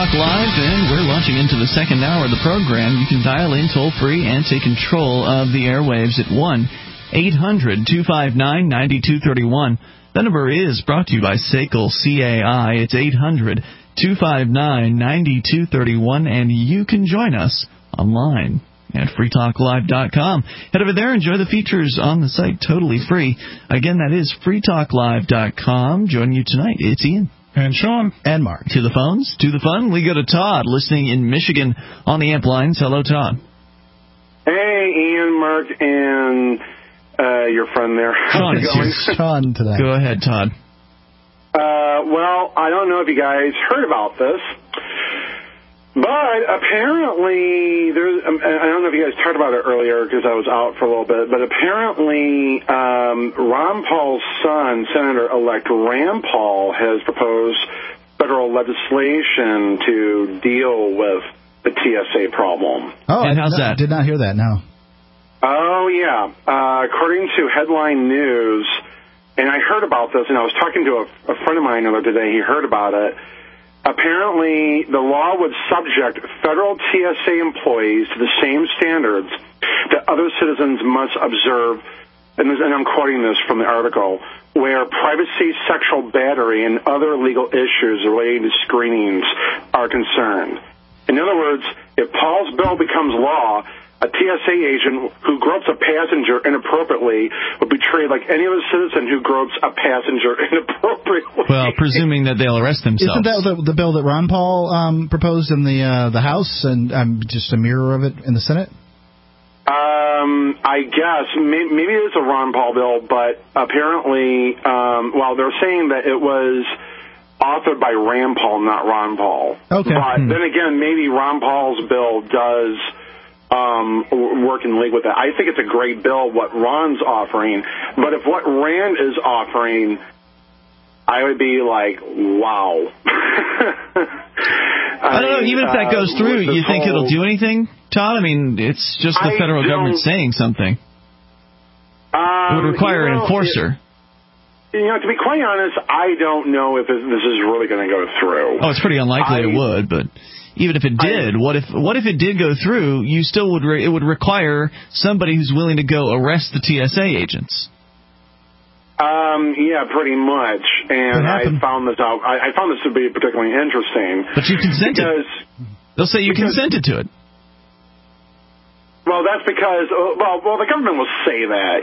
Talk Live, and we're launching into the second hour of the program. You can dial in toll-free and take control of the airwaves at 1-800-259-9231. The number is brought to you by SACL CAI. It's 800-259-9231, and you can join us online at freetalklive.com. Head over there, enjoy the features on the site, totally free. Again, that is freetalklive.com. Joining you tonight, it's Ian. And Sean. And Mark. To the phones, to the fun, we go to Todd, listening in Michigan on the amp lines. Hello, Todd. Hey, Ian, Mark, and your friend there. Sean, it's Sean today. Go ahead, Todd. Well, I don't know if you guys heard about this, but apparently, I don't know if you guys talked about it earlier because I was out for a little bit, but apparently Ron Paul's son, Senator-elect Rand Paul, has proposed federal legislation to deal with the TSA problem. Oh, and how's that? I did not hear that, no. Oh, yeah. According to Headline News, and I heard about this, and I was talking to a friend of mine the other day, he heard about it. Apparently, the law would subject federal TSA employees to the same standards that other citizens must observe, and I'm quoting this from the article, where privacy, sexual battery, and other legal issues relating to screenings are concerned. In other words, if Paul's bill becomes law, a TSA agent who gropes a passenger inappropriately would be treated like any other citizen who gropes a passenger inappropriately. Well, presuming that they'll arrest themselves. Isn't that the bill that Ron Paul proposed in the House, and just a mirror of it in the Senate? I guess. Maybe it is a Ron Paul bill, but apparently, they're saying that it was authored by Rand Paul, not Ron Paul. Okay. But then again, maybe Ron Paul's bill does work in league with that. I think it's a great bill, what Ron's offering. But if what Rand is offering, I would be like, wow. I don't know. Even if that goes through, you think it'll do anything, Todd? I mean, it's just the federal government saying something. It would require an enforcer. To be quite honest, I don't know if this is really going to go through. Oh, it's pretty unlikely it would, but even if it did, what if it did go through? You still would it would require somebody who's willing to go arrest the TSA agents. Yeah, pretty much. And I found this out. I found this to be particularly interesting. But you consented. They'll say you consented to it. Well, that's because the government will say that.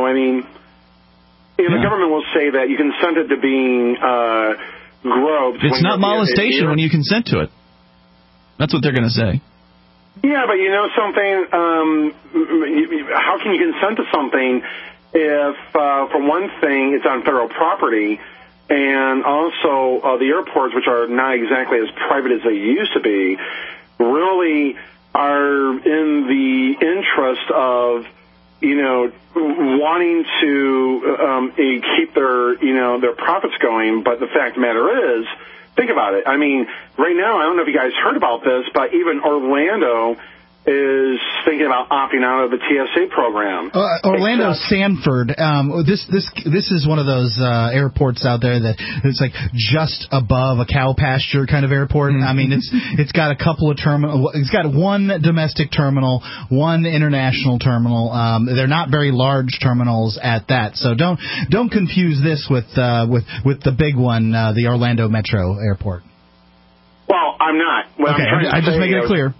The government will say that you consented to being groped. It's not molestation when you consent to it. That's what they're going to say. Yeah, but you know something? How can you consent to something if, for one thing, it's on federal property, and also the airports, which are not exactly as private as they used to be, really are in the interest of wanting to keep their profits going. But the fact of the matter is, think about it. I mean, right now, I don't know if you guys heard about this, but even Orlando is thinking about opting out of the TSA program. Orlando Sanford. This is one of those airports out there that it's like just above a cow pasture kind of airport. Mm-hmm. I mean, it's got a couple of terminals. It's got one domestic terminal, one international terminal. They're not very large terminals at that. So don't confuse this with the big one, the Orlando Metro Airport. Well, I'm not. I'm just making it clear.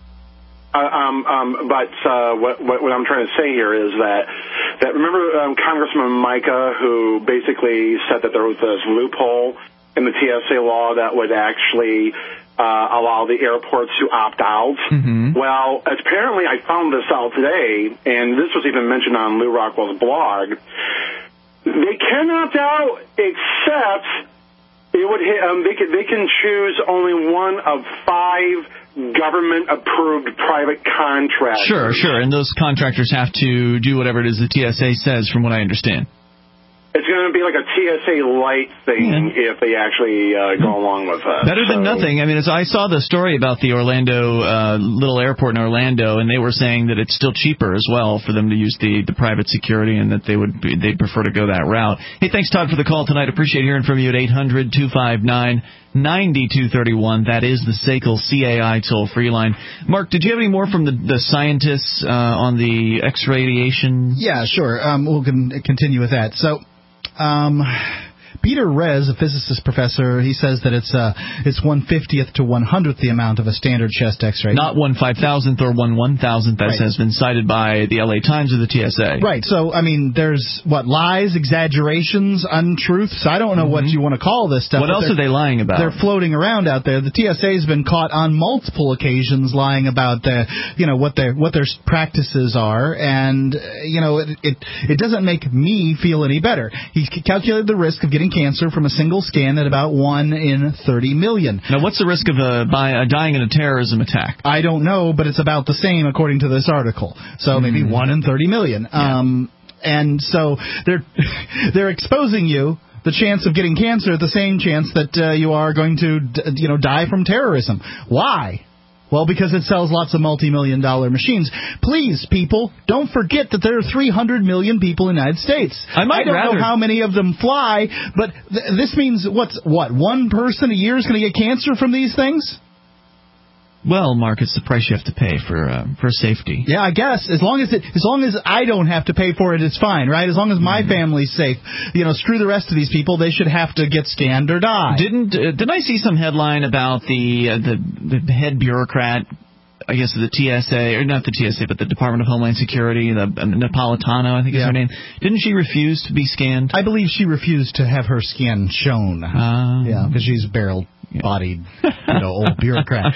What I'm trying to say here is that remember Congressman Micah, who basically said that there was this loophole in the TSA law that would actually allow the airports to opt out. Mm-hmm. Well, apparently I found this out today, and this was even mentioned on Lou Rockwell's blog. They can opt out except they can choose only one of 5 government-approved private contractors. Sure, and those contractors have to do whatever it is the TSA says, from what I understand. It's going to be like a TSA light thing if they actually go along with that. Better than nothing. I mean, as I saw the story about the Orlando little airport in Orlando, and they were saying that it's still cheaper as well for them to use the private security, and that they'd prefer to go that route. Hey, thanks, Todd, for the call tonight. Appreciate hearing from you at 800-259-9231. 9231. That is the SACL CAI toll-free line. Mark, did you have any more from the scientists on the X-radiation? Yeah, sure. We'll continue with that. So, Peter Rez, a physicist professor, he says that it's 1/50th to 100th the amount of a standard chest X-ray. Not 1/5000th or 1/1000th, as has been cited by the LA Times or the TSA. Right. So, I mean, there's, lies, exaggerations, untruths. I don't know what you want to call this stuff. What else are they lying about? They're floating around out there. The TSA's been caught on multiple occasions lying about what their practices are, and it doesn't make me feel any better. He calculated the risk of getting cancer from a single scan at about 1 in 30 million. Now, what's the risk of dying in a terrorism attack? I don't know, but it's about the same according to this article. So maybe 1 in 30 million. Yeah. And so they're exposing you the chance of getting cancer at the same chance that you are going to die from terrorism. Why? Well, because it sells lots of multi-million-dollar machines. Please, people, don't forget that there are 300 million people in the United States. I don't know how many of them fly, but this means one person a year is going to get cancer from these things? Well, Mark, it's the price you have to pay for safety. Yeah, I guess as long as I don't have to pay for it, it's fine, right? As long as my family's safe, screw the rest of these people. They should have to get scanned or die. Didn't I see some headline about the head bureaucrat? I guess the TSA, or not the TSA, but the Department of Homeland Security, the Napolitano, I think is her name. Didn't she refuse to be scanned? I believe she refused to have her skin shown. Because she's barrel-bodied, old bureaucrat.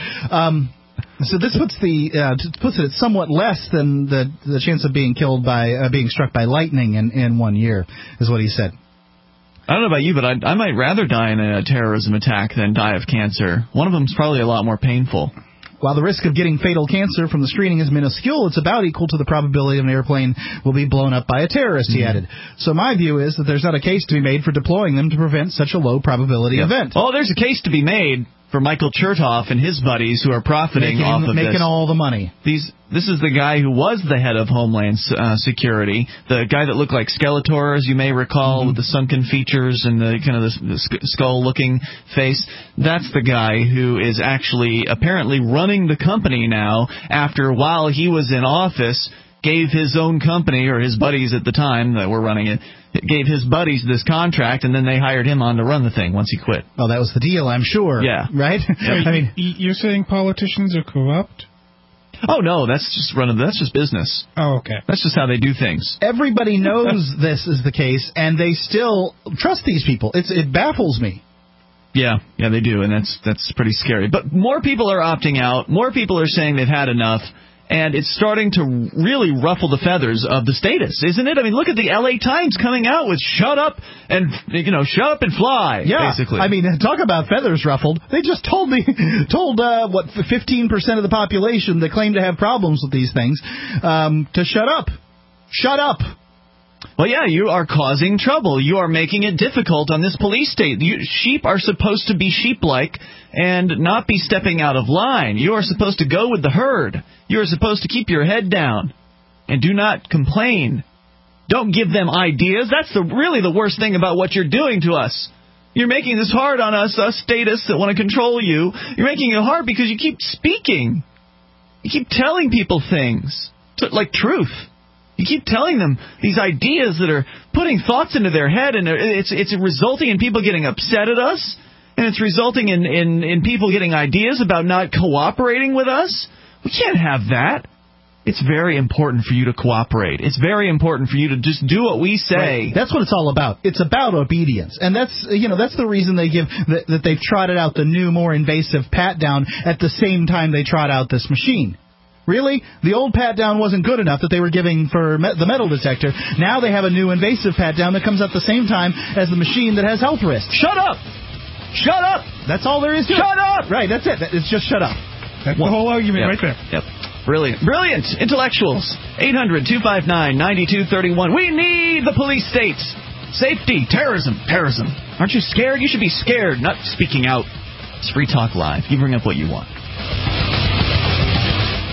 So this puts it somewhat less than the chance of being killed by being struck by lightning in 1 year, is what he said. I don't know about you, but I might rather die in a terrorism attack than die of cancer. One of them's probably a lot more painful. While the risk of getting fatal cancer from the screening is minuscule, it's about equal to the probability of an airplane will be blown up by a terrorist, he added. So my view is that there's not a case to be made for deploying them to prevent such a low probability event. Oh, there's a case to be made for Michael Chertoff and his buddies who are profiting off of this. Making all the money. This is the guy who was the head of Homeland Security, the guy that looked like Skeletor, as you may recall, with the sunken features and the kind of the skull-looking face. That's the guy who is actually apparently running the company now after, while he was in office, gave his own company, or his buddies at the time that were running it, gave his buddies this contract, and then they hired him on to run the thing once he quit. Well, that was the deal, I'm sure. Yeah. Right? I mean, you're saying politicians are corrupt? Oh, no, that's just business. Oh, okay. That's just how they do things. Everybody knows this is the case, and they still trust these people. It baffles me. Yeah, they do, and that's pretty scary. But more people are opting out. More people are saying they've had enough. And it's starting to really ruffle the feathers of the status, isn't it? I mean, look at the LA Times coming out with shut up and fly, basically. I mean, talk about feathers ruffled. They just told 15% of the population that claim to have problems with these things to shut up. Shut up. Well, yeah, you are causing trouble. You are making it difficult on this police state. Sheep are supposed to be sheep-like and not be stepping out of line. You are supposed to go with the herd. You are supposed to keep your head down and do not complain. Don't give them ideas. That's really the worst thing about what you're doing to us. You're making this hard on us statists that want to control you. You're making it hard because you keep speaking. You keep telling people things, like truth. You keep telling them these ideas that are putting thoughts into their head, and it's resulting in people getting upset at us, and it's resulting in people getting ideas about not cooperating with us. We can't have that. It's very important for you to cooperate. It's very important for you to just do what we say. Right. That's what it's all about. It's about obedience, and that's the reason they give that they've trotted out the new, more invasive pat-down at the same time they trot out this machine. Really? The old pat-down wasn't good enough that they were giving for the metal detector. Now they have a new invasive pat-down that comes at the same time as the machine that has health risks. Shut up! Shut up! That's all there is to it. Shut up! Right, that's it. It's just shut up. That's the whole argument right there. Yep. Brilliant. Brilliant. Intellectuals. 800-259-9231. We need the police states. Safety. Terrorism. Aren't you scared? You should be scared, not speaking out. It's Free Talk Live. You bring up what you want.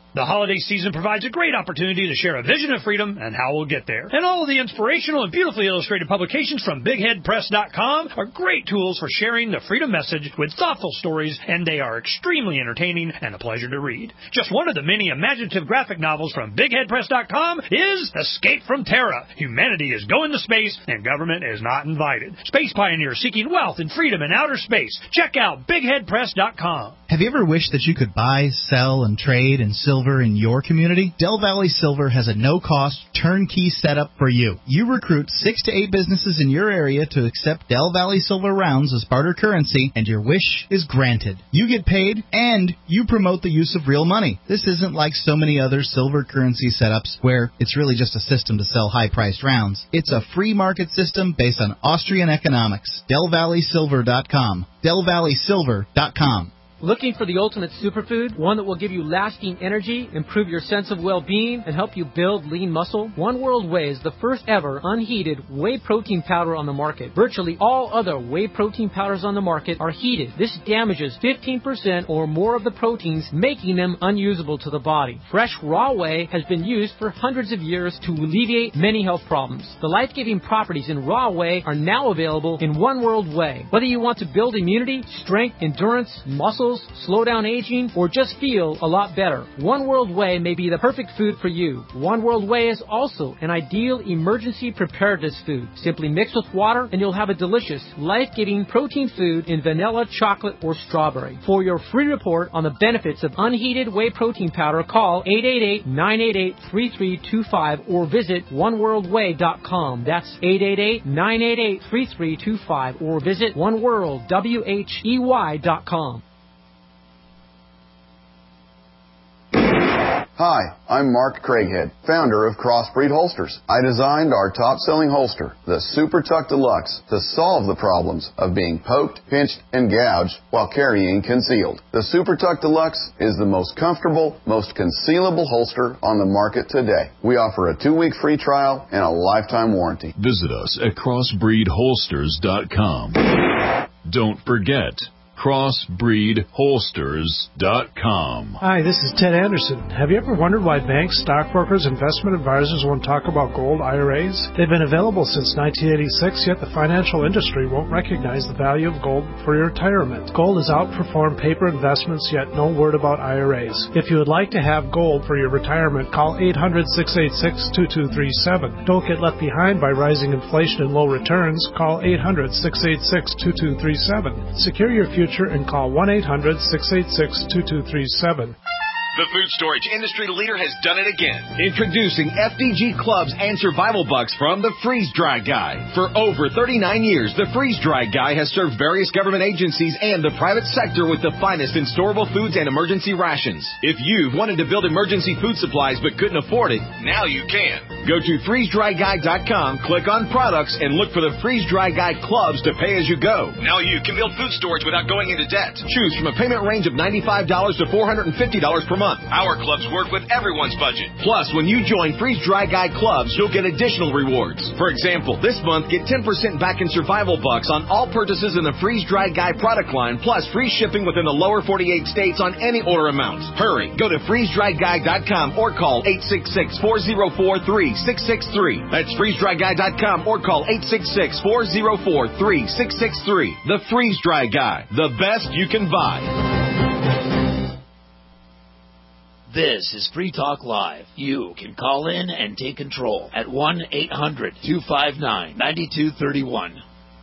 The holiday season provides a great opportunity to share a vision of freedom and how we'll get there. And all of the inspirational and beautifully illustrated publications from BigHeadPress.com are great tools for sharing the freedom message with thoughtful stories, and they are extremely entertaining and a pleasure to read. Just one of the many imaginative graphic novels from BigHeadPress.com is Escape from Terra. Humanity is going to space, and government is not invited. Space pioneers seeking wealth and freedom in outer space. Check out BigHeadPress.com. Have you ever wished that you could buy, sell, and trade in silver in your community? Del Valley Silver has a no-cost, turnkey setup for you. You recruit 6 to 8 businesses in your area to accept Del Valley Silver rounds as barter currency, and your wish is granted. You get paid, and you promote the use of real money. This isn't like so many other silver currency setups where it's really just a system to sell high-priced rounds. It's a free market system based on Austrian economics. DelValleySilver.com. DelValleySilver.com. Looking for the ultimate superfood? One that will give you lasting energy, improve your sense of well-being, and help you build lean muscle? One World Whey is the first ever unheated whey protein powder on the market. Virtually all other whey protein powders on the market are heated. This damages 15% or more of the proteins, making them unusable to the body. Fresh raw whey has been used for hundreds of years to alleviate many health problems. The life-giving properties in raw whey are now available in One World Whey. Whether you want to build immunity, strength, endurance, muscle, slow down aging, or just feel a lot better, One World Whey may be the perfect food for you. One World Whey is also an ideal emergency preparedness food. Simply mix with water and you'll have a delicious, life-giving protein food in vanilla, chocolate, or strawberry. For your free report on the benefits of unheated whey protein powder, call 888-988-3325 or visit oneworldwhey.com. That's 888-988-3325 or visit oneworldwhey.com. Hi, I'm Mark Craighead, founder of Crossbreed Holsters. I designed our top-selling holster, the Super Tuck Deluxe, to solve the problems of being poked, pinched, and gouged while carrying concealed. The Super Tuck Deluxe is the most comfortable, most concealable holster on the market today. We offer a 2-week free trial and a lifetime warranty. Visit us at crossbreedholsters.com. Don't forget, crossbreedholsters.com. Hi, this is Ted Anderson. Have you ever wondered why banks, stockbrokers, investment advisors won't talk about gold IRAs? They've been available since 1986, yet the financial industry won't recognize the value of gold for your retirement. Gold has outperformed paper investments, yet no word about IRAs. If you would like to have gold for your retirement, call 800-686-2237. Don't get left behind by rising inflation and low returns. Call 800-686-2237. Secure your future and call 1-800-686-2237. The food storage industry leader has done it again. Introducing FDG Clubs and Survival Bucks from the Freeze Dry Guy. For over 39 years, the Freeze Dry Guy has served various government agencies and the private sector with the finest in storable foods and emergency rations. If you've wanted to build emergency food supplies but couldn't afford it, now you can. Go to freezedryguy.com, click on products, and look for the Freeze Dry Guy Clubs to pay as you go. Now you can build food storage without going into debt. Choose from a payment range of $95 to $450 per month. Our clubs work with everyone's budget. Plus, when you join Freeze Dry Guy Clubs, you'll get additional rewards. For example, this month, get 10% back in Survival Bucks on all purchases in the Freeze Dry Guy product line, plus free shipping within the lower 48 states on any order amount. Hurry, go to freezedryguy.com or call 866-404-3663. That's freezedryguy.com or call 866-404-3663. The Freeze Dry Guy, the best you can buy. This is Free Talk Live. You can call in and take control at 1-800-259-9231.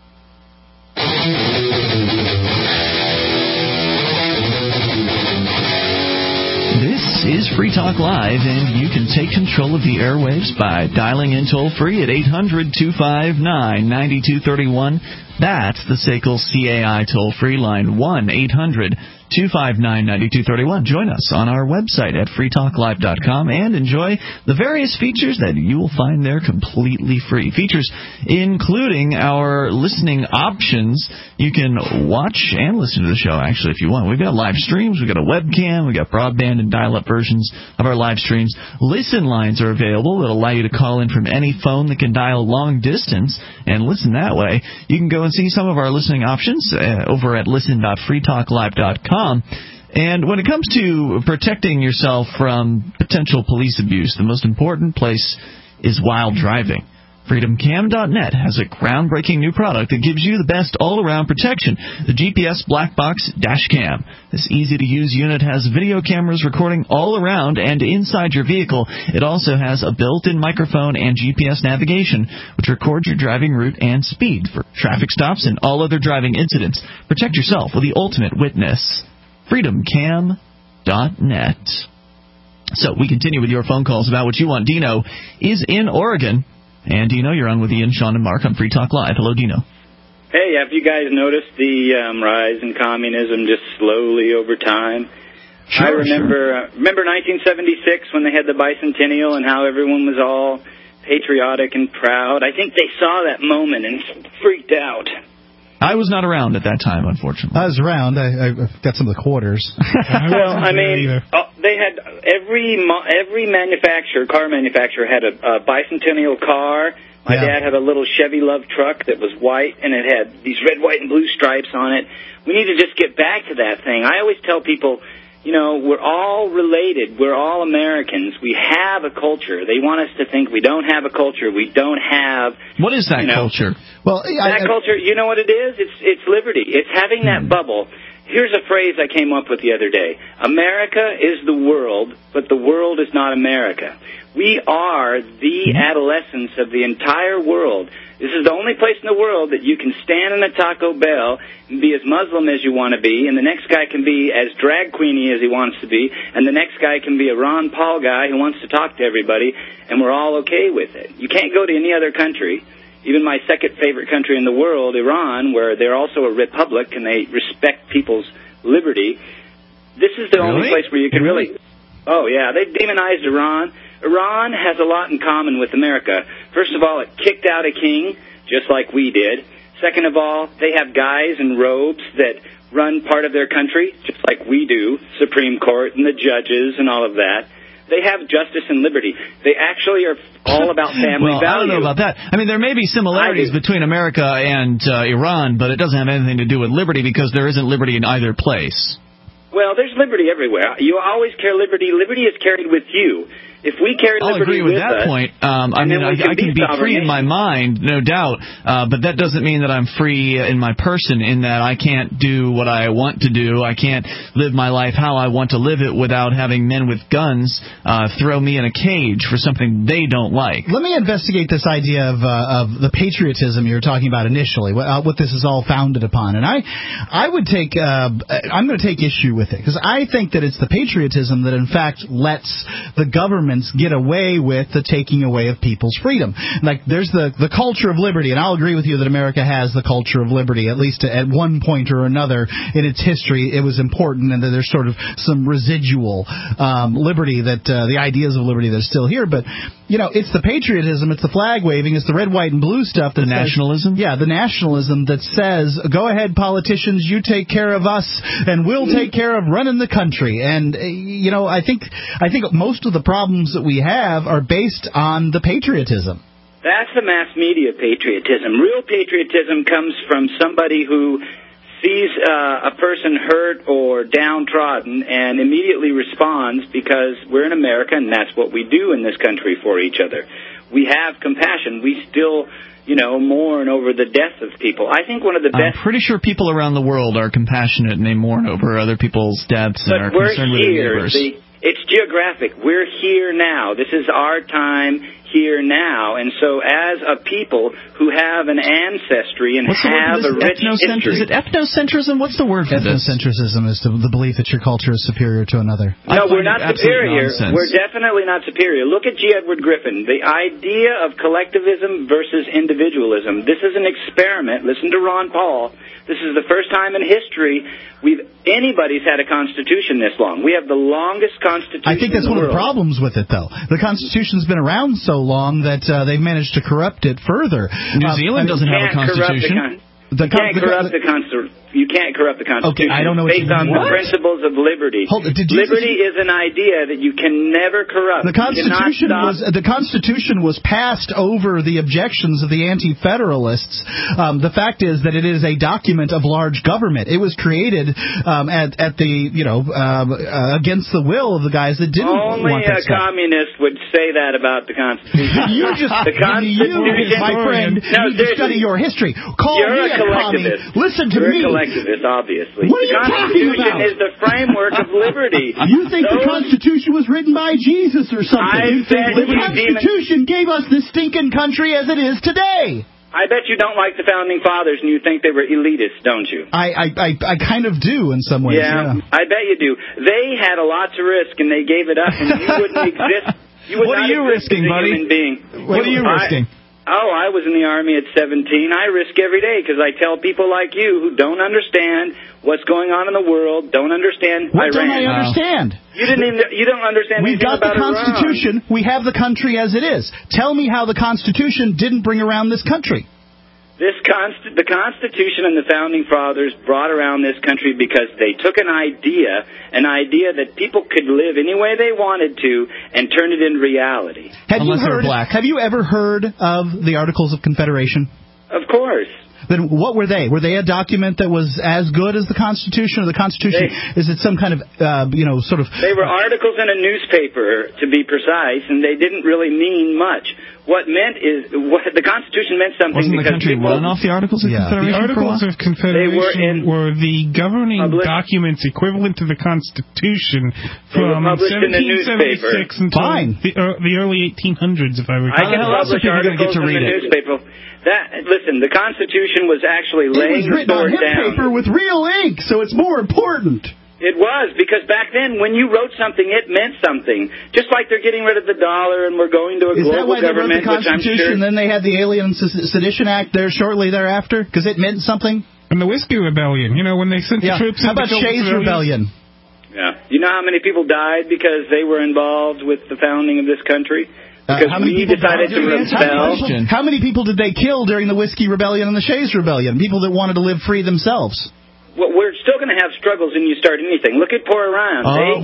This is Free Talk Live, and you can take control of the airwaves by dialing in toll-free at 800-259-9231. That's the SACL CAI toll-free line, 1-800-259-9231. Join us on our website at freetalklive.com and enjoy the various features that you will find there completely free. Features including our listening options. You can watch and listen to the show, actually, if you want. We've got live streams, we've got a webcam, we've got broadband and dial-up versions of our live streams. Listen lines are available that allow you to call in from any phone that can dial long distance and listen that way. You can go and see some of our listening options over at listen.freetalklive.com. And when it comes to protecting yourself from potential police abuse, the most important place is while driving. FreedomCam.net has a groundbreaking new product that gives you the best all-around protection, the GPS Black Box Dash Cam. This easy-to-use unit has video cameras recording all around and inside your vehicle. It also has a built-in microphone and GPS navigation, which records your driving route and speed for traffic stops and all other driving incidents. Protect yourself with the ultimate witness. FreedomCam.net. So we continue with your phone calls about what you want. Dino is in Oregon. And Dino, you're on with Ian, Sean, and Mark on Free Talk Live. Hello, Dino. Hey, have you guys noticed the rise in communism just slowly over time? Sure, I remember 1976 when they had the bicentennial and how everyone was all patriotic and proud. I think they saw that moment and freaked out. I was not around at that time, unfortunately. I was around. I got some of the quarters. Well, I mean, they had every car manufacturer had a bicentennial car. My dad had a little Chevy Love truck that was white, and it had these red, white, and blue stripes on it. We need to just get back to that thing. I always tell people, you know, we're all related. We're all Americans. We have a culture. They want us to think we don't have a culture. We don't have... What is that culture? Well, that culture, you know what it is? It's liberty. It's having that bubble. Here's a phrase I came up with the other day. America is the world, but the world is not America. We are the adolescents of the entire world. This is the only place in the world that you can stand in a Taco Bell and be as Muslim as you want to be, and the next guy can be as drag queeny as he wants to be, and the next guy can be a Ron Paul guy who wants to talk to everybody, and we're all okay with it. You can't go to any other country, even my second favorite country in the world, Iran, where they're also a republic and they respect people's liberty. This is the only place where you can really... Oh, yeah, they demonized Iran. Iran has a lot in common with America. First of all, it kicked out a king, just like we did. Second of all, they have guys in robes that run part of their country, just like we do, Supreme Court and the judges and all of that. They have justice and liberty. They actually are all about family well, value. I don't know about that. I mean, there may be similarities between America and Iran, but it doesn't have anything to do with liberty because there isn't liberty in either place. Well, there's liberty everywhere. You always carry liberty. Liberty is carried with you. If we carry liberty I'll agree with that point. I mean, I can be free in my mind, no doubt, but that doesn't mean that I'm free in my person, in that I can't do what I want to do. I can't live my life how I want to live it without having men with guns throw me in a cage for something they don't like. Let me investigate this idea of the patriotism you were talking about initially, what this is all founded upon. And I would take, I'm going to take issue with it, because I think that it's the patriotism that, in fact, lets the government get away with the taking away of people's freedom. Like, there's the culture of liberty, and I'll agree with you that America has the culture of liberty, at least at one point or another in its history. It was important, and that there's sort of some residual liberty, that the ideas of liberty that are still here. But, you know, it's the patriotism, it's the flag waving, it's the red, white, and blue stuff. That the nationalism? Yeah, the nationalism that says, go ahead, politicians, you take care of us, and we'll take care of running the country. And, you know, I think most of the problems that we have are based on the patriotism. That's the mass media patriotism. Real patriotism comes from somebody who sees a person hurt or downtrodden and immediately responds, because we're in America and that's what we do in this country for each other. We have compassion. We still, you know, mourn over the death of people. I think one of the best... I'm pretty sure people around the world are compassionate and they mourn over other people's deaths and are concerned with their neighbors. It's geographic. We're here now. This is our time here now. And so as a people who have an ancestry and have a rich history... Is it ethnocentrism? What's the word for this? Ethnocentrism is the belief that your culture is superior to another. No, we're not superior. We're definitely not superior. Look at G. Edward Griffin. The idea of collectivism versus individualism. This is an experiment. Listen to Ron Paul. This is the first time in history anybody's had a constitution this long. We have the longest constitution. I think that's one of the problems with it, though. The Constitution's been around so long that they've managed to corrupt it further. New Zealand doesn't have a constitution. You can't corrupt the Constitution. You can't corrupt the Constitution. Okay, I don't know what based on the principles of liberty. Liberty is an idea that you can never corrupt. The Constitution was passed over the objections of the anti-federalists. The fact is that it is a document of large government. It was created at the against the will of the guys that didn't want that stuff. Communist would say that about the Constitution. The Constitution, my friend, need to study your history. You're a collectivist. Listen to me. You're a collectivist, obviously. What are you talking about? The Constitution is the framework of liberty. You think the Constitution was written by Jesus or something? The Constitution gave us this stinking country as it is today. I bet you don't like the Founding Fathers and you think they were elitists, don't you? I kind of do in some ways, yeah. I bet you do. They had a lot to risk and they gave it up and you wouldn't exist. What are you risking, buddy? What are you risking? I was in the Army at 17. I risk every day because I tell people like you who don't understand what's going on in the world, don't understand Iran. What don't I understand? You don't understand We've got the Constitution. Iran. We have the country as it is. Tell me how the Constitution didn't bring around this country. The Constitution and the Founding Fathers brought around this country because they took an idea that people could live any way they wanted to, and turn it into reality. Have you ever heard of the Articles of Confederation? Of course. Then what were they? Were they a document that was as good as the Constitution, or the Constitution? Is it some kind of, sort of... They were articles in a newspaper, to be precise, and they didn't really mean much. What the Constitution meant something. Wasn't the country run off the Articles of Confederation? The Articles of Confederation were the governing documents equivalent to the Constitution from 1776 until the early 1800s, if I recall. I can publish articles in the newspaper. Listen, the Constitution was actually laying the sword down. It was written on paper with real ink, so it's more important. It was, because back then, when you wrote something, it meant something. Just like they're getting rid of the dollar and we're going to a global government, which I'm sure... Is that why they wrote the Constitution, then they had the Alien Sedition Act there shortly thereafter? Because it meant something? And the Whiskey Rebellion, when they sent the troops... How about Shays Rebellion? Yeah. You know how many people died because they were involved with the founding of this country? Because we decided to rebel. How many people did they kill during the Whiskey Rebellion and the Shays Rebellion? People that wanted to live free themselves. Well, we're still going to have struggles when you start anything. Look at poor Iran.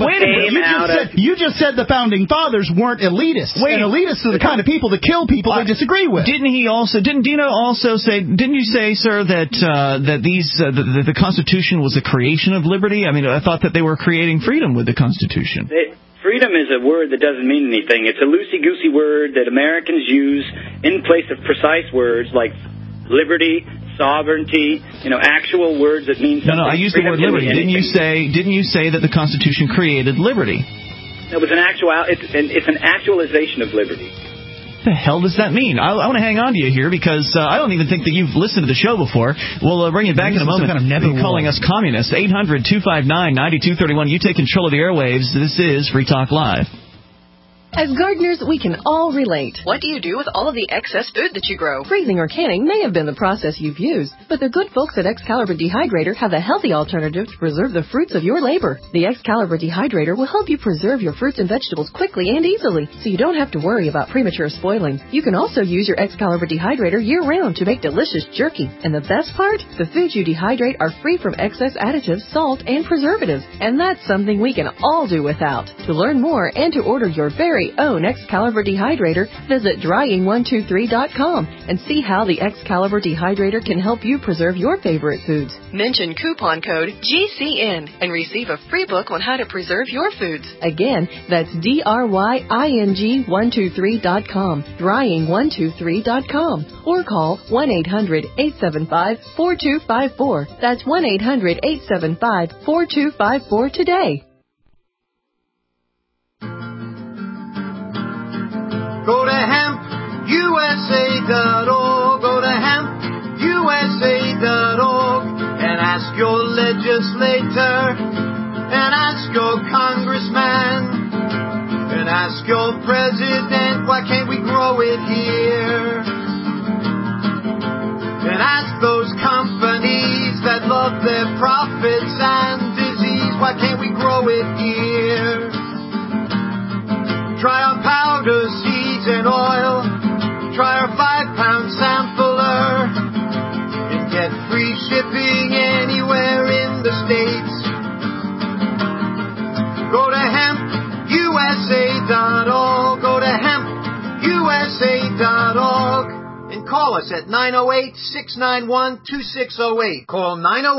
You just said the Founding Fathers weren't elitists. And elitists are the kind of people that kill people they disagree with. Didn't Dino also say? Didn't you say, sir, that the Constitution was a creation of liberty? I mean, I thought that they were creating freedom with the Constitution. Freedom is a word that doesn't mean anything. It's a loosey-goosey word that Americans use in place of precise words like liberty, sovereignty, actual words that mean something. No, I used the word liberty. Didn't you say that the Constitution created liberty? It was it's an actualization of liberty. What the hell does that mean? I want to hang on to you here because I don't even think that you've listened to the show before. We'll bring you back in a moment. You're calling us communists. 800-259-9231. You take control of the airwaves. This is Free Talk Live. As gardeners, we can all relate. What do you do with all of the excess food that you grow? Freezing or canning may have been the process you've used, but the good folks at Excalibur Dehydrator have a healthy alternative to preserve the fruits of your labor. The Excalibur Dehydrator will help you preserve your fruits and vegetables quickly and easily, so you don't have to worry about premature spoiling. You can also use your Excalibur Dehydrator year-round to make delicious jerky. And the best part? The foods you dehydrate are free from excess additives, salt, and preservatives. And that's something we can all do without. To learn more and to order your very own Excalibur Dehydrator, visit drying123.com and see how the Excalibur Dehydrator can help you preserve your favorite foods. Mention coupon code GCN and receive a free book on how to preserve your foods. Again, that's drying123.com, drying123.com, or call 1-800-875-4254. That's 1-800-875-4254 today. Go to hempusa.org, go to hempusa.org, and ask your legislator, and ask your congressman, and ask your president, why can't we grow it here? And ask those companies that love their profits and disease, why can't we grow it here? Try our powder, seeds, and oil. Try our 5-pound sampler. And get free shipping anywhere. hempusa.org. Go to hempusa.org and call us at 908-691-2608. Call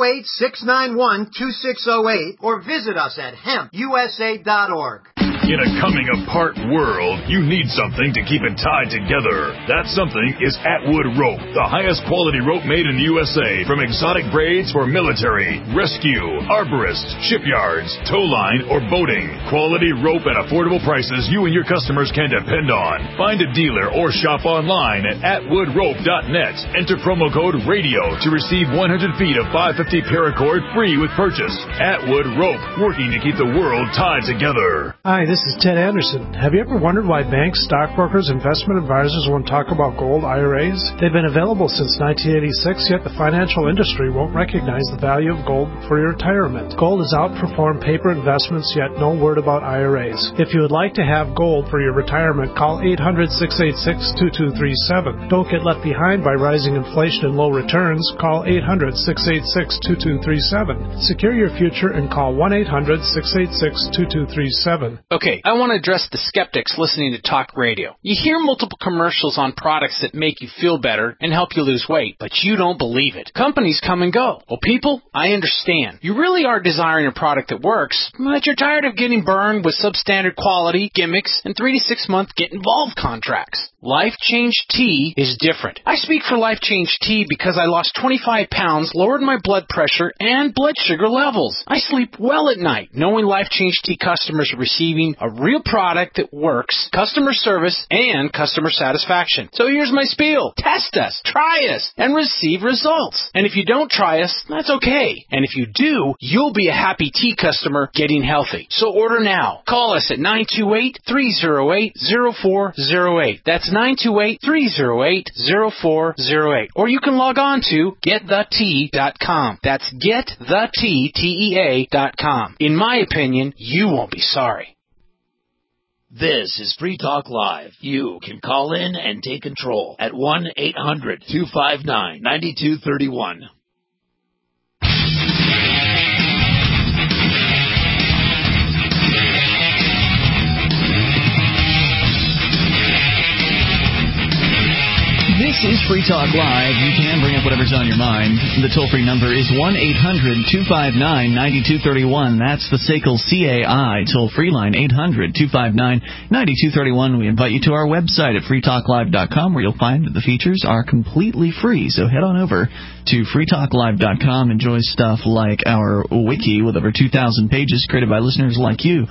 908-691-2608 or visit us at hempusa.org. In a coming-apart world, you need something to keep it tied together. That something is Atwood Rope, the highest quality rope made in the USA, from exotic braids for military, rescue, arborists, shipyards, tow line, or boating. Quality rope at affordable prices you and your customers can depend on. Find a dealer or shop online at atwoodrope.net. Enter promo code RADIO to receive 100 feet of 550 paracord free with purchase. Atwood Rope, working to keep the world tied together. Hi, this is Ted Anderson. Have you ever wondered why banks, stockbrokers, investment advisors won't talk about gold IRAs? They've been available since 1986, yet the financial industry won't recognize the value of gold for your retirement. Gold has outperformed paper investments, yet no word about IRAs. If you would like to have gold for your retirement, call 800-686-2237. Don't get left behind by rising inflation and low returns. Call 800-686-2237. Secure your future and call 1-800-686-2237. Okay, I want to address the skeptics listening to talk radio. You hear multiple commercials on products that make you feel better and help you lose weight, but you don't believe it. Companies come and go. Well, people, I understand. You really are desiring a product that works, but you're tired of getting burned with substandard quality, gimmicks, and 3 to 6 month get-involved contracts. Life Change Tea is different. I speak for Life Change Tea because I lost 25 pounds, lowered my blood pressure, and blood sugar levels. I sleep well at night, knowing Life Change Tea customers are receiving a real product that works, customer service, and customer satisfaction. So here's my spiel. Test us, try us, and receive results. And if you don't try us, that's okay. And if you do, you'll be a happy tea customer getting healthy. So order now. Call us at 928-308-0408. That's 928-308-0408. Or you can log on to getthetea.com. That's getthetea.com. In my opinion, you won't be sorry. This is Free Talk Live. You can call in and take control at 1-800-259-9231. This is Free Talk Live. You can bring up whatever's on your mind. The toll-free number is 1-800-259-9231. That's the SACL CAI toll-free line, 800-259-9231. We invite you to our website at freetalklive.com, where you'll find that the features are completely free. So head on over to freetalklive.com. Enjoy stuff like our wiki with over 2,000 pages created by listeners like you.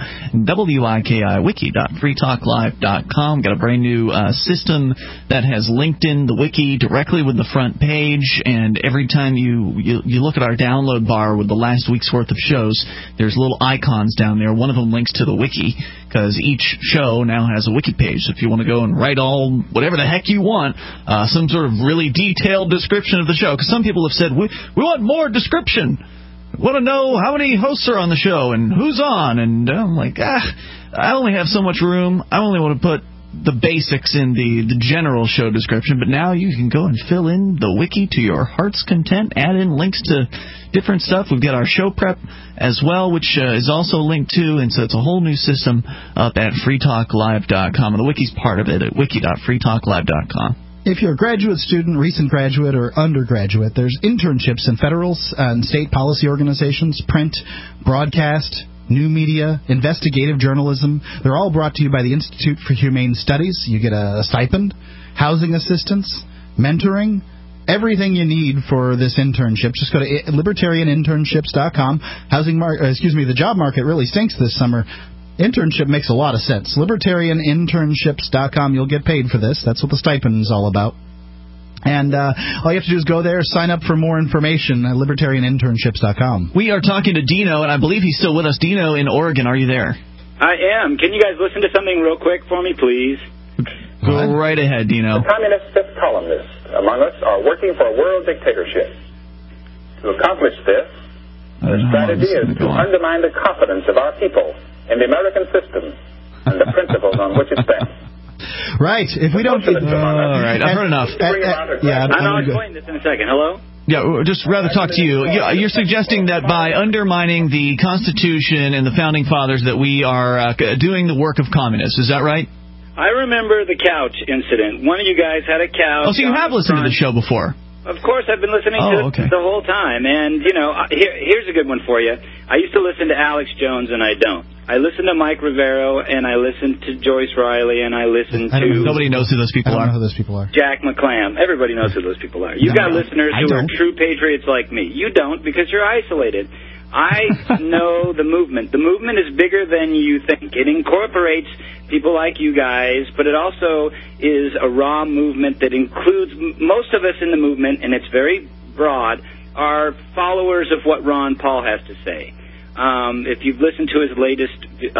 WIKI.freetalklive.com. Got a brand new system that has linked in the wiki directly with the front page, and every time you look at our download bar with the last week's worth of shows, there's little icons down there. One of them links to the wiki, because each show now has a wiki page. So if you want to go and write whatever the heck you want, some sort of really detailed description of the show, because some people have said, we want more description. We want to know how many hosts are on the show and who's on. And I'm like, I only have so much room. I only want to put the basics in the general show description, but now you can go and fill in the wiki to your heart's content, add in links to different stuff. We've got our show prep as well, which is also linked to, and so it's a whole new system up at freetalklive.com, and the wiki's part of it at wiki.freetalklive.com. If you're a graduate student, recent graduate, or undergraduate, there's internships in federal and state policy organizations, print, broadcast, new media, investigative journalism. They're all brought to you by the Institute for Humane Studies. You get a stipend, housing assistance, mentoring, everything you need for this internship. Just go to libertarianinternships.com. The job market really stinks this summer. Internship makes a lot of sense. Libertarianinternships.com. You'll get paid for this. That's what the stipend is all about. And all you have to do is go there, sign up for more information at libertarianinternships.com. We are talking to Dino, and I believe he's still with us. Dino in Oregon, are you there? I am. Can you guys listen to something real quick for me, please? Go right ahead, Dino. The communist fifth columnists among us are working for a world dictatorship. To accomplish this, the strategy is to undermine the confidence of our people in the American system and the principles on which it stands. Right. If we don't get... All right. I've heard enough. I'll explain this in a second. Hello? Yeah, just rather talk to you. You're suggesting that by undermining the Constitution and the Founding Fathers that we are doing the work of communists. Is that right? I remember the couch incident. One of you guys had a couch. Oh, so you have listened to the show before? Of course, I've been listening to it the whole time. And, here's a good one for you. I used to listen to Alex Jones, and I don't. I listen to Mike Rivero, and I listen to Joyce Riley, and I listen to... Nobody knows who those people are. I don't know who those people are. Jack McClam. Everybody knows who those people are. You've got listeners who are true patriots like me. You don't, because you're isolated. I know the movement. The movement is bigger than you think. It incorporates people like you guys, but it also is a raw movement that includes most of us in the movement, and it's very broad, are followers of what Ron Paul has to say. If you've listened to his latest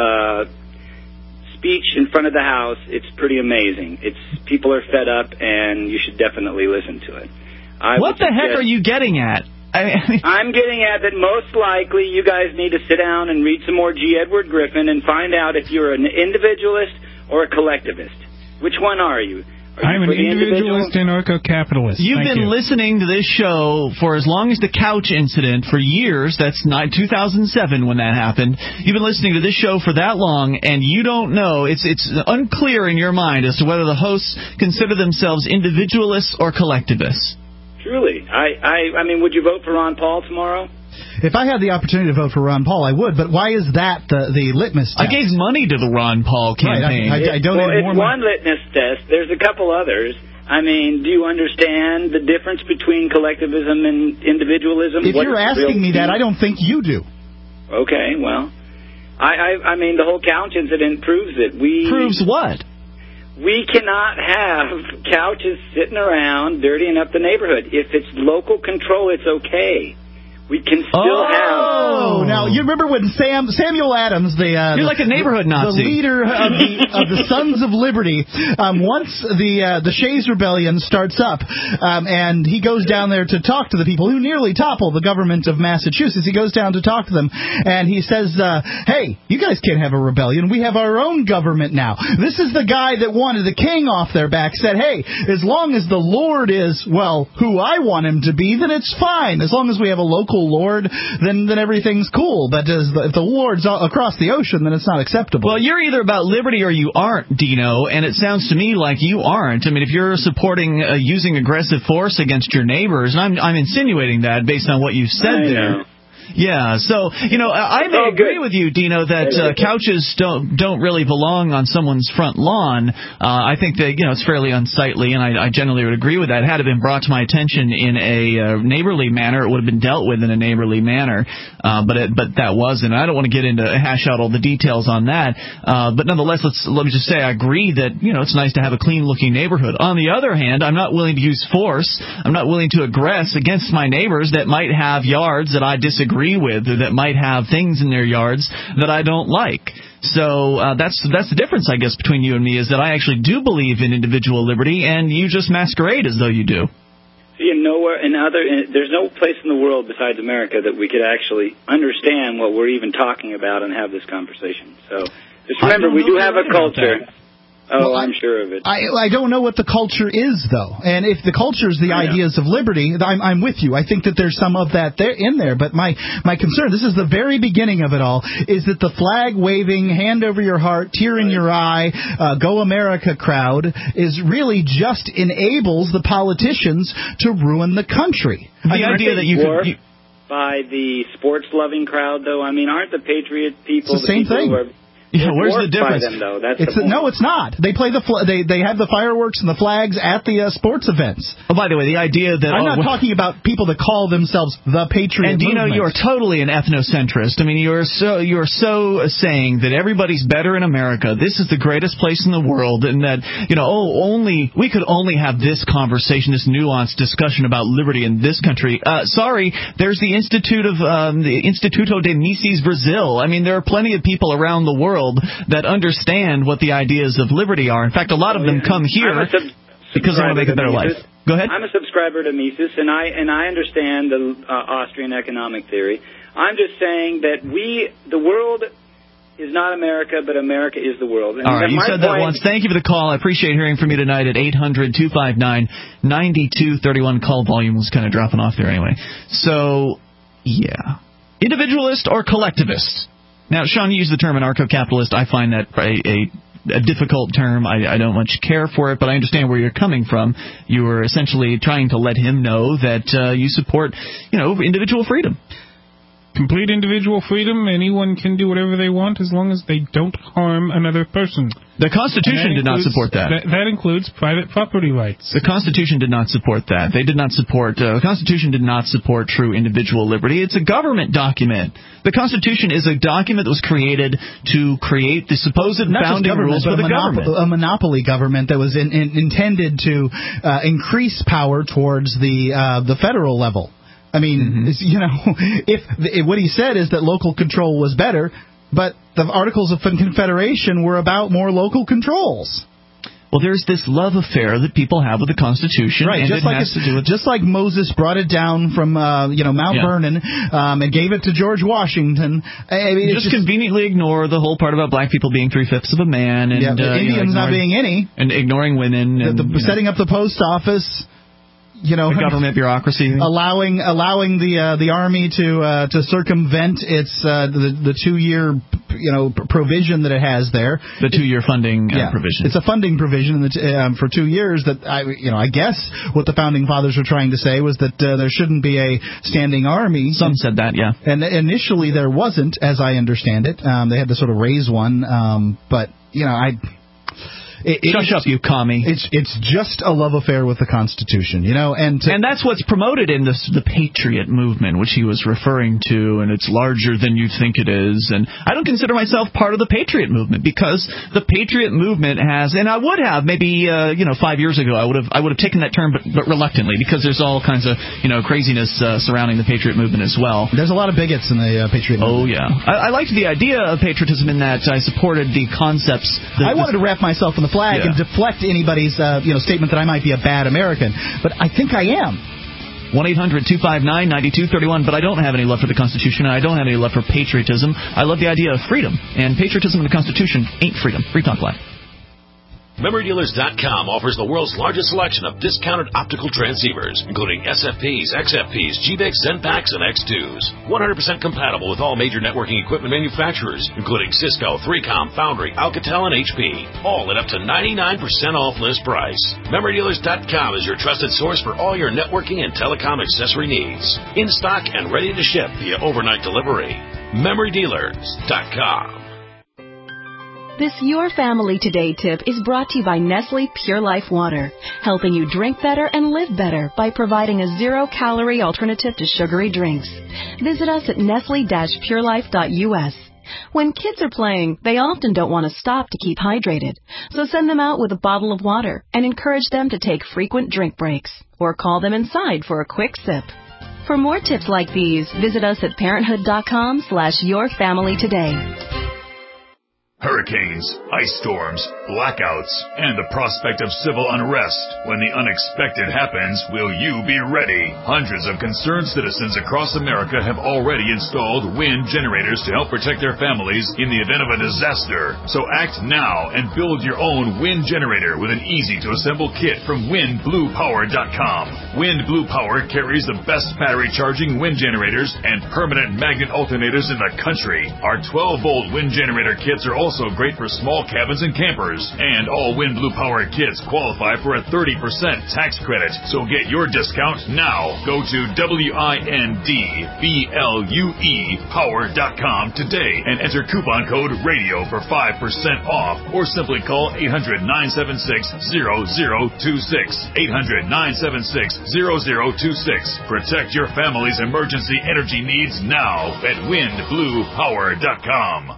speech in front of the House, it's pretty amazing. People are fed up, and you should definitely listen to it. What the heck are you getting at? I'm getting at that most likely you guys need to sit down and read some more G. Edward Griffin and find out if you're an individualist or a collectivist. Which one are you? I'm an individualist and anarcho-capitalist. You've been listening to this show for as long as the couch incident, for years. That's 2007 when that happened. You've been listening to this show for that long, and you don't know. It's unclear in your mind as to whether the hosts consider themselves individualists or collectivists. Truly. I mean, would you vote for Ron Paul tomorrow? If I had the opportunity to vote for Ron Paul, I would. But why is that the litmus test? I gave money to the Ron Paul campaign. Right, I donated more money. One litmus test. There's a couple others. I mean, do you understand the difference between collectivism and individualism? If you're asking me that, I don't think you do. Okay, well, I mean, the whole couch incident proves it. Proves what? We cannot have couches sitting around dirtying up the neighborhood. If it's local control, it's okay. We can still have... Oh, now, you remember when Samuel Adams, you're like a neighborhood Nazi. The leader of the Sons of Liberty, once the Shays Rebellion starts up, and he goes down there to talk to the people who nearly topple the government of Massachusetts. He goes down to talk to them, and he says, hey, you guys can't have a rebellion. We have our own government now. This is the guy that wanted the king off their back, said, hey, as long as the Lord is, well, who I want him to be, then it's fine. As long as we have a local Lord, then everything's cool. But if the Lord's across the ocean, then it's not acceptable. Well, you're either about liberty or you aren't, Dino, and it sounds to me like you aren't. I mean, if you're supporting using aggressive force against your neighbors, and I'm insinuating that based on what you said there. Yeah, so, I may agree with you, Dino, that couches don't really belong on someone's front lawn. I think that, it's fairly unsightly, and I generally would agree with that. Had it been brought to my attention in a neighborly manner, it would have been dealt with in a neighborly manner, but that wasn't. I don't want to get into hash out all the details on that, but nonetheless, let me just say I agree that, it's nice to have a clean-looking neighborhood. On the other hand, I'm not willing to use force. I'm not willing to aggress against my neighbors that might have yards that I disagree with, or that might have things in their yards that I don't like. So that's the difference, I guess, between you and me, is that I actually do believe in individual liberty, and you just masquerade as though you do. See, there's no place in the world besides America that we could actually understand what we're even talking about and have this conversation. So just remember, we do have a culture. Oh, I'm sure of it. I don't know what the culture is, though. And if the culture is the ideas of liberty, I'm with you. I think that there's some of that in there. But my concern, this is the very beginning of it all, is that the flag-waving, hand over your heart, tear in your eye, Go America crowd is really just enables the politicians to ruin the country. The idea that you could... By the sports-loving crowd, though, I mean, aren't the patriot people... It's the same thing. Yeah, where's the difference? Them, though. That's the point. No, it's not. They play they have the fireworks and the flags at the sports events. Oh, by the way, the idea that I'm not talking about people that call themselves the patriot. And Dino, you are totally an ethnocentrist. I mean, you're so saying that everybody's better in America. This is the greatest place in the world, and that we could only have this conversation, this nuanced discussion about liberty in this country. Sorry, there's the Instituto de Mises Brazil. I mean, there are plenty of people around the world that understand what the ideas of liberty are. In fact, a lot of them come here because they want to make a better life. Go ahead. I'm a subscriber to Mises, and I understand the Austrian economic theory. I'm just saying that the world is not America, but America is the world. And all right, you said that once. Thank you for the call. I appreciate hearing from you tonight at 800-259-9231. Call volume was kind of dropping off there anyway. So, yeah. Individualist or collectivist? Now, Sean, you used the term anarcho-capitalist. I find that a difficult term. I don't much care for it, but I understand where you're coming from. You were essentially trying to let him know that you support, individual freedom. Complete individual freedom. Anyone can do whatever they want as long as they don't harm another person. The Constitution did not support that. That includes private property rights. The Constitution did not support that. They did not support. The Constitution did not support true individual liberty. It's a government document. The Constitution is a document that was created to create the supposed founding rules for the government. A monopoly government that was intended to increase power towards the federal level. I mean, if what he said is that local control was better, but the Articles of Confederation were about more local controls. Well, there's this love affair that people have with the Constitution, right? And just like Moses brought it down from Mount Vernon and gave it to George Washington. I mean, just conveniently ignore the whole part about black people being 3/5 of a man, and Indians not being any, and ignoring women, and setting up the post office. The government bureaucracy, allowing the army to circumvent its the 2-year provision that it has there. The 2-year funding provision. It's a funding provision for 2 years that I guess what the founding fathers were trying to say was that there shouldn't be a standing army. Some said that, yeah. And initially there wasn't, as I understand it. They had to sort of raise one, but Shush up, you commie. It's just a love affair with the Constitution, and that's what's promoted in the Patriot movement, which he was referring to, and it's larger than you think it is. And I don't consider myself part of the Patriot movement because the Patriot movement has, and I would have maybe 5 years ago, I would have taken that term, but reluctantly, because there's all kinds of craziness surrounding the Patriot movement as well. There's a lot of bigots in the Patriot movement. Oh yeah, I liked the idea of patriotism in that I supported the concepts. I wanted to wrap myself in the flag and deflect anybody's statement that I might be a bad American, but I think I am. 1-800-259-9231, but I don't have any love for the Constitution, and I don't have any love for patriotism. I love the idea of freedom, and patriotism and the Constitution ain't freedom. Free Talk Live. MemoryDealers.com offers the world's largest selection of discounted optical transceivers, including SFPs, XFPs, GBICs, Zenpaks, and X2s. 100% compatible with all major networking equipment manufacturers, including Cisco, 3Com, Foundry, Alcatel, and HP. All at up to 99% off list price. MemoryDealers.com is your trusted source for all your networking and telecom accessory needs. In stock and ready to ship via overnight delivery. MemoryDealers.com. This Your Family Today tip is brought to you by Nestle Pure Life Water, helping you drink better and live better by providing a zero-calorie alternative to sugary drinks. Visit us at nestle-purelife.us. When kids are playing, they often don't want to stop to keep hydrated, so send them out with a bottle of water and encourage them to take frequent drink breaks, or call them inside for a quick sip. For more tips like these, visit us at parenthood.com/yourfamilytoday. Hurricanes, ice storms, blackouts, and the prospect of civil unrest. When the unexpected happens, will you be ready? Hundreds of concerned citizens across America have already installed wind generators to help protect their families in the event of a disaster. So act now and build your own wind generator with an easy-to-assemble kit from WindBluePower.com. Wind Blue Power carries the best battery charging wind generators and permanent magnet alternators in the country. Our 12-volt wind generator kits are also great for small cabins and campers. And all Wind Blue Power kits qualify for a 30% tax credit. So get your discount now. Go to WINDBLUE Power.com today and enter coupon code RADIO for 5% off. Or simply call 800-976-0026. 800-976-0026. Protect your family's emergency energy needs now at WindBluePower.com.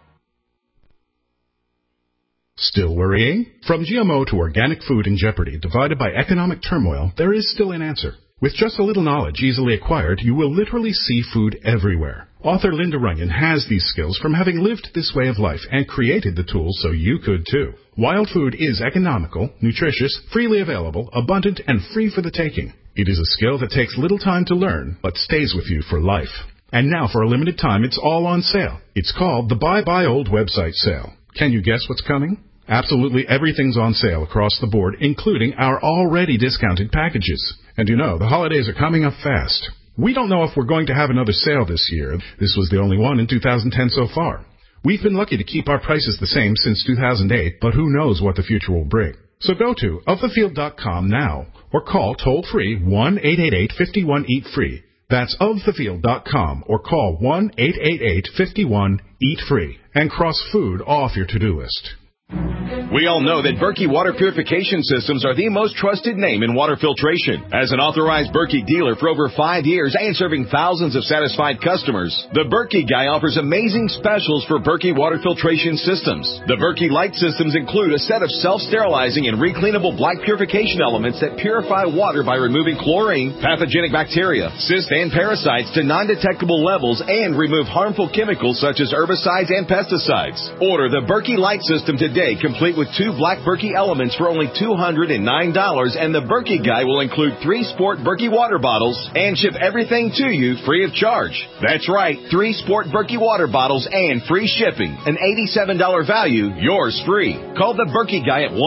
Still worrying? From GMO to organic food in jeopardy, divided by economic turmoil, there is still an answer. With just a little knowledge easily acquired, you will literally see food everywhere. Author Linda Runyon has these skills from having lived this way of life and created the tools so you could too. Wild food is economical, nutritious, freely available, abundant, and free for the taking. It is a skill that takes little time to learn, but stays with you for life. And now, for a limited time, it's all on sale. It's called the Buy Old website sale. Can you guess what's coming? Absolutely everything's on sale across the board, including our already discounted packages. And you know, the holidays are coming up fast. We don't know if we're going to have another sale this year. This was the only one in 2010 so far. We've been lucky to keep our prices the same since 2008, but who knows what the future will bring. So go to ofthefield.com now or call toll-free 1-888-51-EAT-FREE. That's ofthefield.com or call 1-888-51-EAT-FREE and cross food off your to-do list. We all know that Berkey Water Purification Systems are the most trusted name in water filtration. As an authorized Berkey dealer for over 5 years and serving thousands of satisfied customers, the Berkey Guy offers amazing specials for Berkey Water Filtration Systems. The Berkey Light Systems include a set of self-sterilizing and recleanable black purification elements that purify water by removing chlorine, pathogenic bacteria, cysts, and parasites to non-detectable levels and remove harmful chemicals such as herbicides and pesticides. Order the Berkey Light System today, complete with 2 black Berkey elements for only $209, and the Berkey Guy will include 3 Sport Berkey water bottles and ship everything to you free of charge. That's right, 3 Sport Berkey water bottles and free shipping. An $87 value, yours free. Call the Berkey Guy at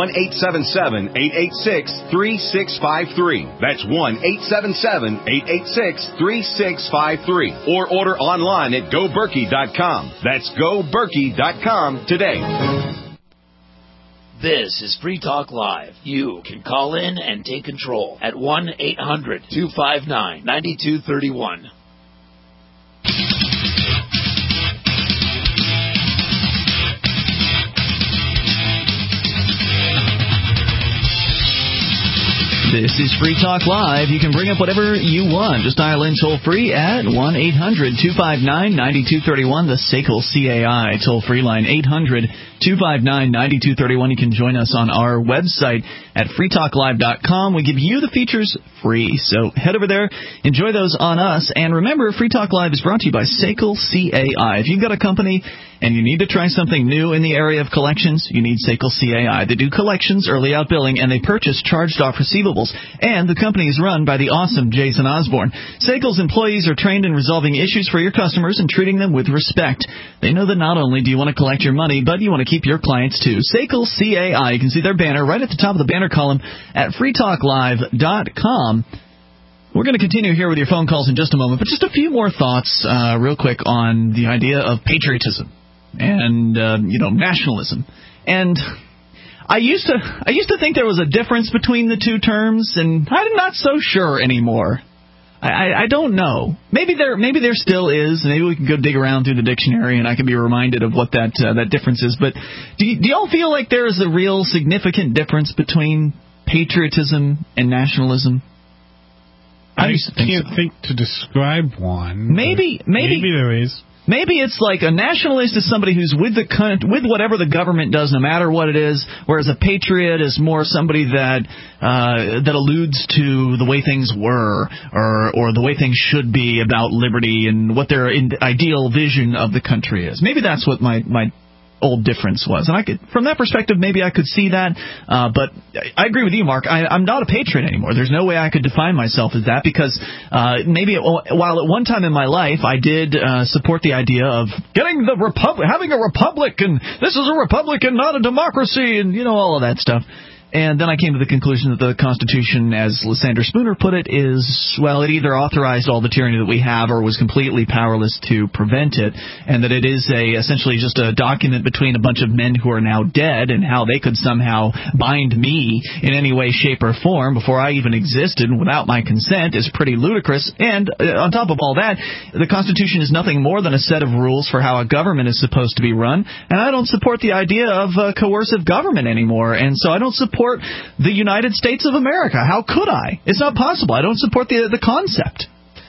1-877-886-3653. That's 1-877-886-3653. Or order online at GoBerkey.com. That's GoBerkey.com today. This is Free Talk Live. You can call in and take control at 1-800-259-9231. This is Free Talk Live. You can bring up whatever you want. Just dial in toll-free at 1-800-259-9231, the SACL CAI toll-free line, 800-259-9231. You can join us on our website at freetalklive.com. We give you the features free, so head over there, enjoy those on us. And remember, Free Talk Live is brought to you by SACL CAI. If you've got a company and you need to try something new in the area of collections, you need SACL CAI. They do collections, early out billing, and they purchase charged-off receivables. And the company is run by the awesome Jason Osborne. SACL's employees are trained in resolving issues for your customers and treating them with respect. They know that not only do you want to collect your money, but you want to keep your clients too. SACL CAI. You can see their banner right at the top of the banner column at freetalklive.com. We're going to continue here with your phone calls in just a moment, but just a few more thoughts real quick on the idea of patriotism and, nationalism. And I used to think there was a difference between the two terms, and I'm not so sure anymore. I don't know. Maybe there still is. Maybe we can go dig around through the dictionary, and I can be reminded of what that difference is. But do y'all feel like there is a real significant difference between patriotism and nationalism? I can't think to describe one. Maybe there is. Maybe it's like a nationalist is somebody who's with whatever the government does, no matter what it is, whereas a patriot is more somebody that alludes to the way things were or the way things should be about liberty and what their ideal vision of the country is. Maybe that's what my old difference was, and from that perspective, maybe I could see that. But I agree with you, Mark. I'm not a patriot anymore. There's no way I could define myself as that because while at one time in my life I did support the idea of having a republic, and this is a republic and not a democracy, and all of that stuff. And then I came to the conclusion that the Constitution, as Lysander Spooner put it, it either authorized all the tyranny that we have or was completely powerless to prevent it, and that it is essentially just a document between a bunch of men who are now dead, and how they could somehow bind me in any way, shape, or form before I even existed without my consent is pretty ludicrous. And on top of all that, the Constitution is nothing more than a set of rules for how a government is supposed to be run, and I don't support the idea of coercive government anymore, and so I don't support the United States of America. How could I? It's not possible. I don't support the concept.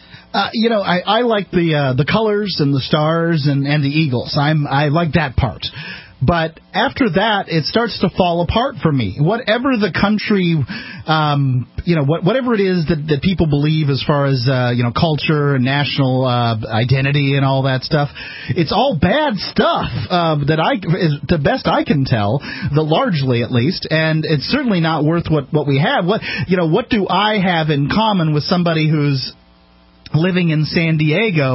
I like the colors and the stars and the eagles. I like that part. But after that, it starts to fall apart for me. Whatever the country, whatever it is that people believe as far as, culture and national identity and all that stuff, it's all bad stuff is the best I can tell, largely at least, and it's certainly not worth what we have. What do I have in common with somebody who's living in San Diego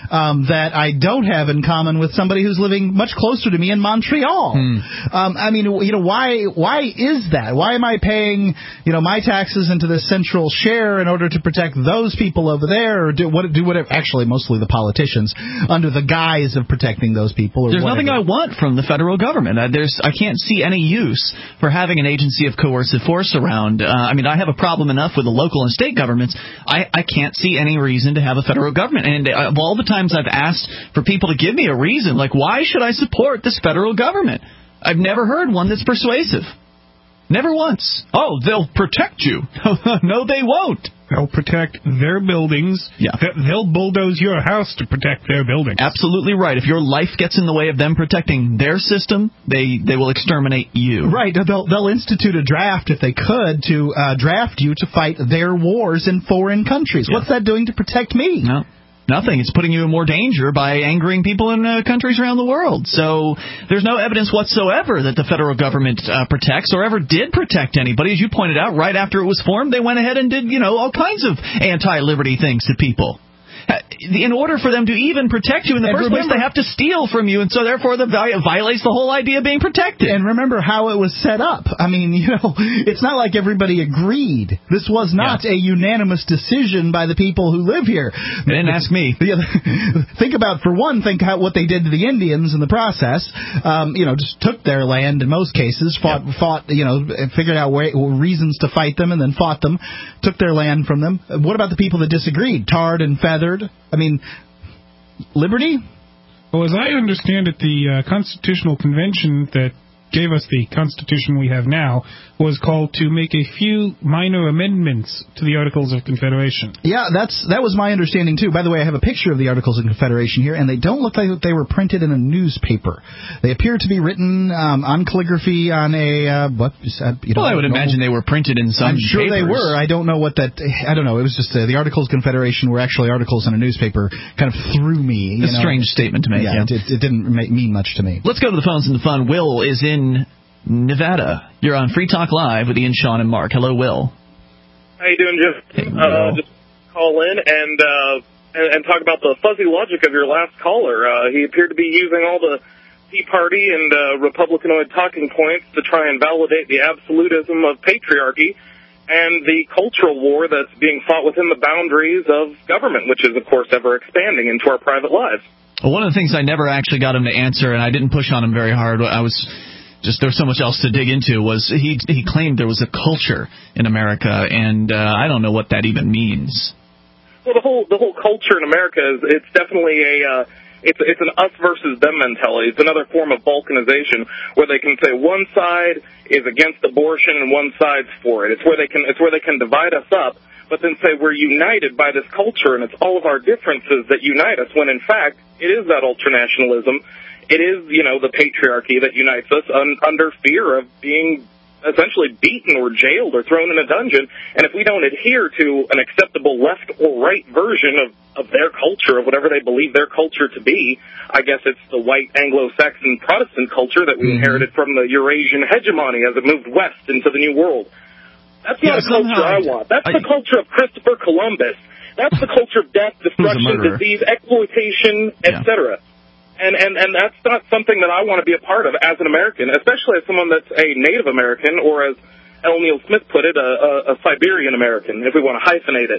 that I don't have in common with somebody who's living much closer to me in Montreal. I mean, why is that? Why am I paying, my taxes into this central share in order to protect those people over there, or do whatever? Actually, mostly the politicians, under the guise of protecting those people. Or There's whatever. nothing I want from the federal government. I can't see any use for having an agency of coercive force around. I have a problem enough with the local and state governments. I can't see any reason to have a federal government. And of all the times I've asked for people to give me a reason, like, why should I support this federal government? I've never heard one that's persuasive. Never once. Oh, they'll protect you. No, they won't. They'll protect their buildings. Yeah. They'll bulldoze your house to protect their buildings. Absolutely right. If your life gets in the way of them protecting their system, they will exterminate you. Right. They'll institute a draft, if they could, to draft you to fight their wars in foreign countries. Yeah. What's that doing to protect me? No. Nothing. It's putting you in more danger by angering people in countries around the world. So there's no evidence whatsoever that the federal government protects or ever did protect anybody. As you pointed out, right after it was formed, they went ahead and did, all kinds of anti-liberty things to people. In order for them to even protect you in the first place, they have to steal from you, and so therefore the violates the whole idea of being protected. And remember how it was set up. It's not like everybody agreed. This was not a unanimous decision by the people who live here. They didn't ask me. Think what they did to the Indians in the process. Just took their land in most cases, fought, figured out reasons to fight them, and then fought them, took their land from them. What about the people that disagreed? Tarred and feathered. Liberty? Well, as I understand it, the Constitutional Convention that gave us the Constitution we have now was called to make a few minor amendments to the Articles of Confederation. Yeah, that was my understanding, too. By the way, I have a picture of the Articles of Confederation here, and they don't look like they were printed in a newspaper. They appear to be written on calligraphy on a, I would imagine they were printed in some I'm sure papers. They were. I don't know what that, I don't know. It was just the Articles of Confederation were actually articles in a newspaper, kind of threw me. A strange statement to make. Yeah. It didn't mean much to me. Let's go to the phones and the fun. Will is in Nevada. You're on Free Talk Live with Ian, Sean, and Mark. Hello, Will. How you doing, Jim? Hey, just call in and talk about the fuzzy logic of your last caller. He appeared to be using all the Tea Party and Republicanoid talking points to try and validate the absolutism of patriarchy and the cultural war that's being fought within the boundaries of government, which is, of course, ever expanding into our private lives. Well, one of the things I never actually got him to answer, and I didn't push on him very hard, there was so much else to dig into, was he claimed there was a culture in America, and I don't know what that even means. Well, the whole culture in America it's definitely it's an us versus them mentality. It's another form of balkanization where they can say one side is against abortion and one side's for it. It's where they can divide us up, but then say we're united by this culture and it's all of our differences that unite us, when in fact it is that ultranationalism. It is, the patriarchy that unites us under fear of being essentially beaten or jailed or thrown in a dungeon. And if we don't adhere to an acceptable left or right version of their culture, of whatever they believe their culture to be, I guess it's the white Anglo-Saxon Protestant culture that we inherited from the Eurasian hegemony as it moved west into the New World. That's not a culture I want. That's the culture of Christopher Columbus. That's the culture of death, destruction, disease, exploitation, etc. And that's not something that I want to be a part of as an American, especially as someone that's a Native American, or as L. Neil Smith put it, a Siberian American, if we want to hyphenate it.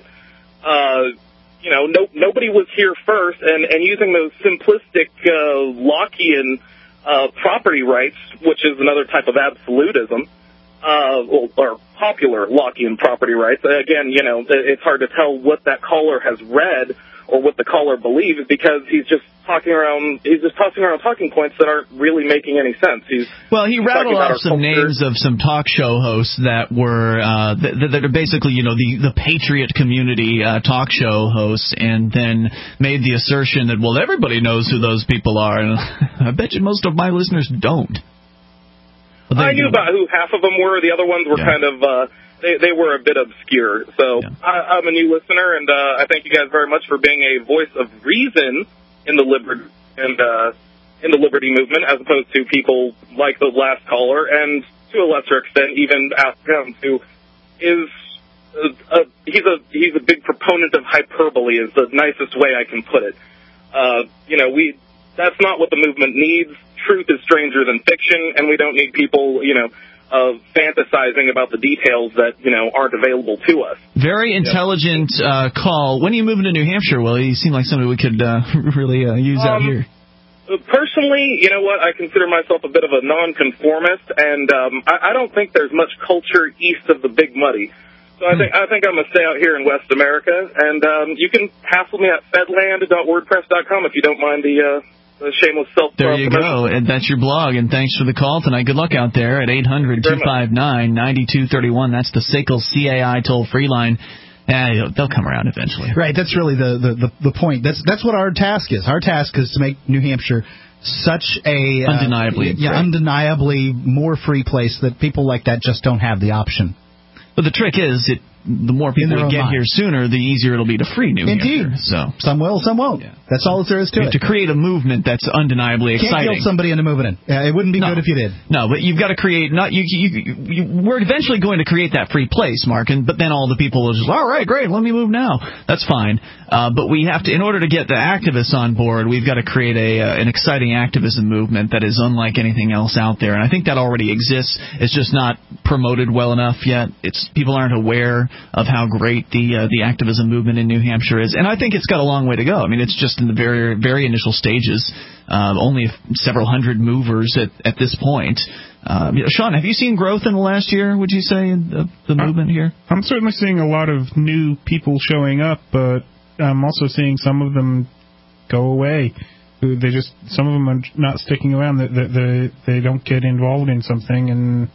Nobody was here first, and using those simplistic Lockean property rights, which is another type of absolutism, or popular Lockean property rights. Again, it's hard to tell what that caller has read or what the caller believes, because he's just tossing around talking points that aren't really making any sense. He rattled off some names of some talk show hosts that were that are basically the patriot community talk show hosts, and then made the assertion that everybody knows who those people are, and I bet you most of my listeners don't. I knew about who half of them were. The other ones were kind of they were a bit obscure. So I'm a new listener, and I thank you guys very much for being a voice of reason in the liberty movement, as opposed to people like the last caller, and to a lesser extent even Afghan, who is he's a big proponent of hyperbole, is the nicest way I can put it. That's not what the movement needs. Truth is stranger than fiction, and we don't need people, fantasizing about the details that, aren't available to us. Very intelligent call. When are you moving to New Hampshire, Will? You seem like somebody we could really use out here. Personally, you know what? I consider myself a bit of a nonconformist, and I don't think there's much culture east of the Big Muddy. So I think I'm going to stay out here in West America, and you can hassle me at fedland.wordpress.com if you don't mind the shameless self-promotion. There you go, and that's your blog, and thanks for the call tonight. Good luck out there at 800-259-9231. That's the SACL CAI toll-free line. They'll come around eventually. Right, that's really the point. That's what our task is. Our task is to make New Hampshire such a undeniably more free place that people like that just don't have the option. But the trick is, the more people we get here sooner, the easier it'll be to free New Hampshire. Indeed. So some will, some won't. Yeah. That's all there is to it. To create a movement that's undeniably exciting. Can't guilt somebody into moving in. It wouldn't be good if you did. No, but you've got to create. We're eventually going to create that free place, Mark. But then all the people will just, all right, great, let me move now. That's fine. But we have to, in order to get the activists on board, we've got to create an exciting activism movement that is unlike anything else out there. And I think that already exists. It's just not promoted well enough yet. People aren't aware of how great the activism movement in New Hampshire is. And I think it's got a long way to go. I mean, it's just in the very, very initial stages. Only several hundred movers at this point. Sean, have you seen growth in the last year, would you say, in the movement here? I'm certainly seeing a lot of new people showing up, but I'm also seeing some of them go away. Some of them are not sticking around. They don't get involved in something, and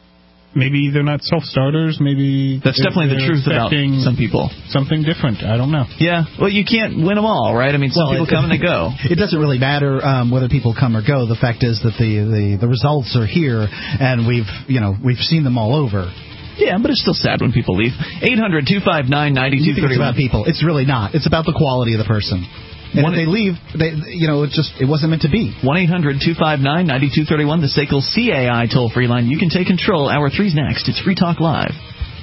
maybe they're not self-starters. Maybe that's definitely the truth about some people. Something different. I don't know. Yeah. Well, you can't win them all, right? I mean, some people come and they go. It doesn't really matter whether people come or go. The fact is that the results are here, and we've seen them all over. Yeah, but it's still sad when people leave. 800-259-9231. You think it's about people. It's really not. It's about the quality of the person. And if they leave, it wasn't meant to be. 1-800-259-9231, the SACL CAI toll-free line. You can take control. Hour 3's next. It's Free Talk Live.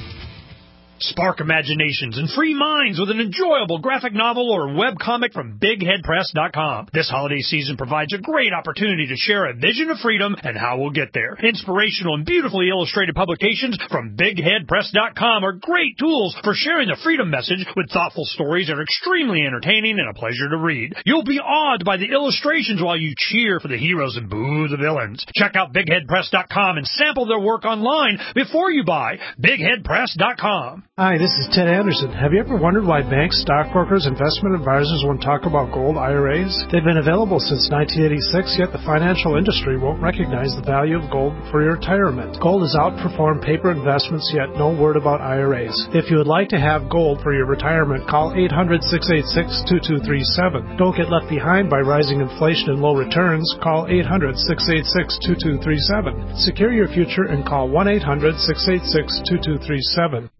Spark imaginations and free minds with an enjoyable graphic novel or webcomic from BigHeadPress.com. This holiday season provides a great opportunity to share a vision of freedom and how we'll get there. Inspirational and beautifully illustrated publications from BigHeadPress.com are great tools for sharing the freedom message with thoughtful stories that are extremely entertaining and a pleasure to read. You'll be awed by the illustrations while you cheer for the heroes and boo the villains. Check out BigHeadPress.com and sample their work online before you buy. BigHeadPress.com. Hi, this is Ted Anderson. Have you ever wondered why banks, stockbrokers, investment advisors won't talk about gold IRAs? They've been available since 1986, yet the financial industry won't recognize the value of gold for your retirement. Gold has outperformed paper investments, yet no word about IRAs. If you would like to have gold for your retirement, call 800-686-2237. Don't get left behind by rising inflation and low returns. Call 800-686-2237. Secure your future and call 1-800-686-2237.